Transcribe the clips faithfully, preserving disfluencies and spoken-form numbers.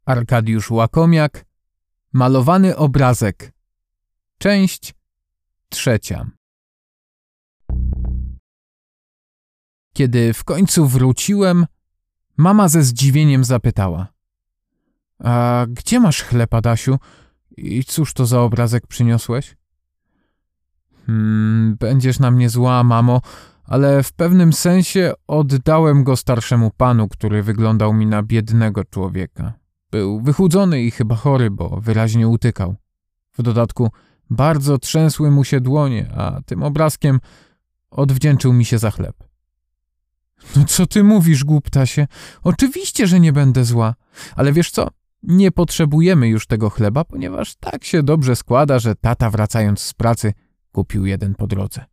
Arkadiusz Łakomiak. Malowany obrazek. Część trzecia. Kiedy w końcu wróciłem, mama ze zdziwieniem zapytała: A gdzie masz chleb, Adasiu? I cóż to za obrazek przyniosłeś? Hmm, będziesz na mnie zła, mamo, ale w pewnym sensie oddałem go starszemu panu, który wyglądał mi na biednego człowieka. Był wychudzony i chyba chory, bo wyraźnie utykał. W dodatku bardzo trzęsły mu się dłonie, a tym obrazkiem odwdzięczył mi się za chleb. No co ty mówisz, głuptasie? Oczywiście, że nie będę zła. Ale wiesz co? Nie potrzebujemy już tego chleba, ponieważ tak się dobrze składa, że tata, wracając z pracy, kupił jeden po drodze.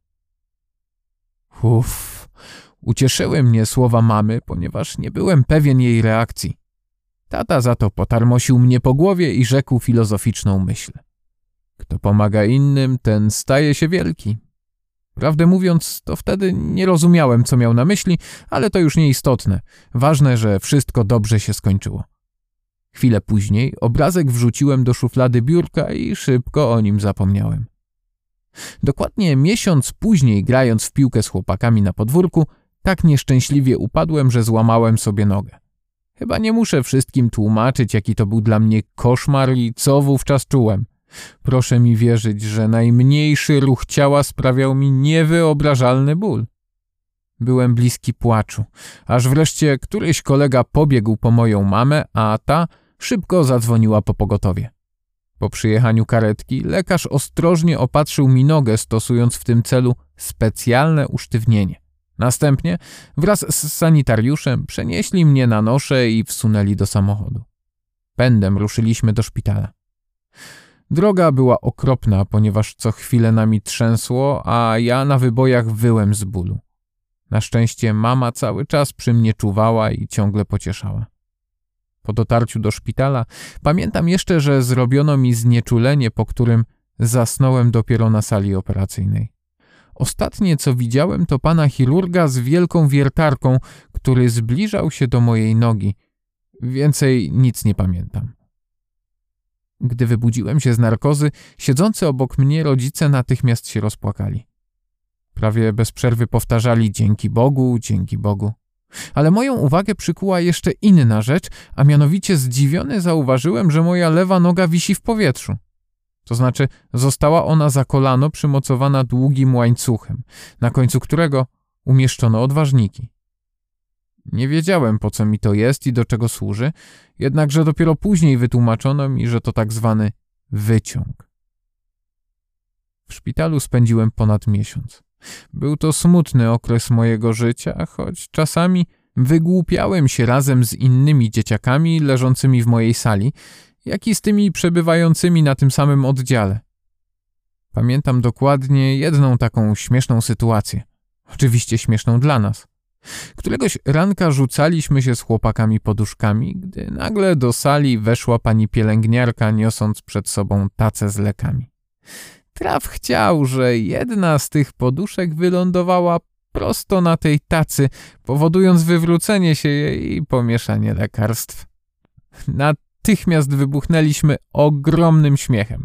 Uff, ucieszyły mnie słowa mamy, ponieważ nie byłem pewien jej reakcji. Tata za to potarmosił mnie po głowie i rzekł filozoficzną myśl: kto pomaga innym, ten staje się wielki. Prawdę mówiąc, to wtedy nie rozumiałem, co miał na myśli, ale to już nieistotne. Ważne, że wszystko dobrze się skończyło. Chwilę później obrazek wrzuciłem do szuflady biurka i szybko o nim zapomniałem. Dokładnie miesiąc później, grając w piłkę z chłopakami na podwórku, tak nieszczęśliwie upadłem, że złamałem sobie nogę. Chyba nie muszę wszystkim tłumaczyć, jaki to był dla mnie koszmar i co wówczas czułem. Proszę mi wierzyć, że najmniejszy ruch ciała sprawiał mi niewyobrażalny ból. Byłem bliski płaczu, aż wreszcie któryś kolega pobiegł po moją mamę, a ta szybko zadzwoniła po pogotowie. Po przyjechaniu karetki lekarz ostrożnie opatrzył mi nogę, stosując w tym celu specjalne usztywnienie. Następnie wraz z sanitariuszem przenieśli mnie na nosze i wsunęli do samochodu. Pędem ruszyliśmy do szpitala. Droga była okropna, ponieważ co chwilę nami trzęsło, a ja na wybojach wyłem z bólu. Na szczęście mama cały czas przy mnie czuwała i ciągle pocieszała. Po dotarciu do szpitala pamiętam jeszcze, że zrobiono mi znieczulenie, po którym zasnąłem dopiero na sali operacyjnej. Ostatnie, co widziałem, to pana chirurga z wielką wiertarką, który zbliżał się do mojej nogi. Więcej nic nie pamiętam. Gdy wybudziłem się z narkozy, siedzący obok mnie rodzice natychmiast się rozpłakali. Prawie bez przerwy powtarzali: dzięki Bogu, dzięki Bogu. Ale moją uwagę przykuła jeszcze inna rzecz, a mianowicie zdziwiony zauważyłem, że moja lewa noga wisi w powietrzu. To znaczy została ona za kolano przymocowana długim łańcuchem, na końcu którego umieszczono odważniki. Nie wiedziałem, po co mi to jest i do czego służy, jednakże dopiero później wytłumaczono mi, że to tak zwany wyciąg. W szpitalu spędziłem ponad miesiąc. Był to smutny okres mojego życia, choć czasami wygłupiałem się razem z innymi dzieciakami leżącymi w mojej sali, jak i z tymi przebywającymi na tym samym oddziale. Pamiętam dokładnie jedną taką śmieszną sytuację. Oczywiście śmieszną dla nas. Któregoś ranka rzucaliśmy się z chłopakami poduszkami, gdy nagle do sali weszła pani pielęgniarka, niosąc przed sobą tacę z lekami. Traf chciał, że jedna z tych poduszek wylądowała prosto na tej tacy, powodując wywrócenie się jej i pomieszanie lekarstw. Natychmiast wybuchnęliśmy ogromnym śmiechem.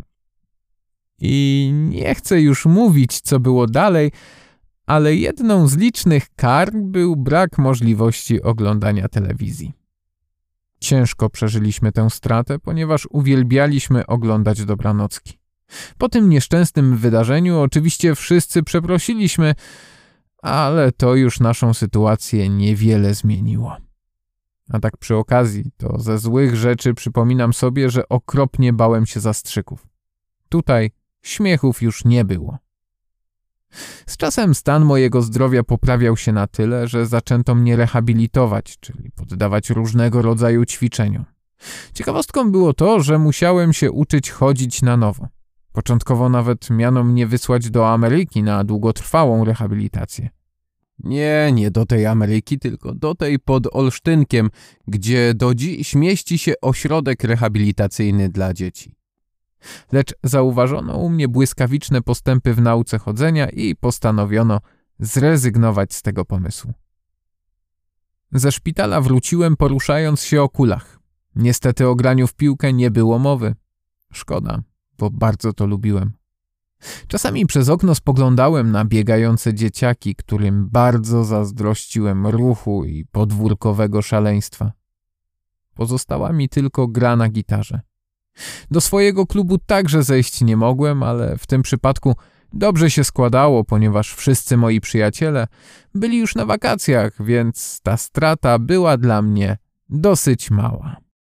I nie chcę już mówić, co było dalej, ale jedną z licznych kar był brak możliwości oglądania telewizji. Ciężko przeżyliśmy tę stratę, ponieważ uwielbialiśmy oglądać dobranocki. Po tym nieszczęsnym wydarzeniu oczywiście wszyscy przeprosiliśmy, ale to już naszą sytuację niewiele zmieniło. A tak przy okazji, to ze złych rzeczy przypominam sobie, że okropnie bałem się zastrzyków. Tutaj śmiechów już nie było. Z czasem stan mojego zdrowia poprawiał się na tyle, że zaczęto mnie rehabilitować, czyli poddawać różnego rodzaju ćwiczeniom. Ciekawostką było to, że musiałem się uczyć chodzić na nowo. Początkowo nawet miano mnie wysłać do Ameryki na długotrwałą rehabilitację. Nie, nie do tej Ameryki, tylko do tej pod Olsztynkiem, gdzie do dziś mieści się ośrodek rehabilitacyjny dla dzieci. Lecz zauważono u mnie błyskawiczne postępy w nauce chodzenia i postanowiono zrezygnować z tego pomysłu. Ze szpitala wróciłem poruszając się o kulach. Niestety o graniu w piłkę nie było mowy. Szkoda, bo bardzo to lubiłem. Czasami przez okno spoglądałem na biegające dzieciaki, którym bardzo zazdrościłem ruchu i podwórkowego szaleństwa. Pozostała mi tylko gra na gitarze. Do swojego klubu także zejść nie mogłem, ale w tym przypadku dobrze się składało, ponieważ wszyscy moi przyjaciele byli już na wakacjach, więc ta strata była dla mnie dosyć mała.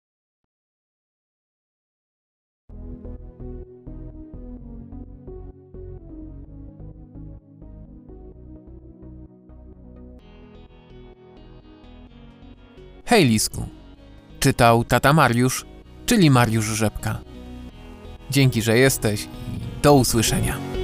Hej Lisku, czytał tata Mariusz, czyli Mariusz Rzepka. Dzięki, że jesteś i do usłyszenia.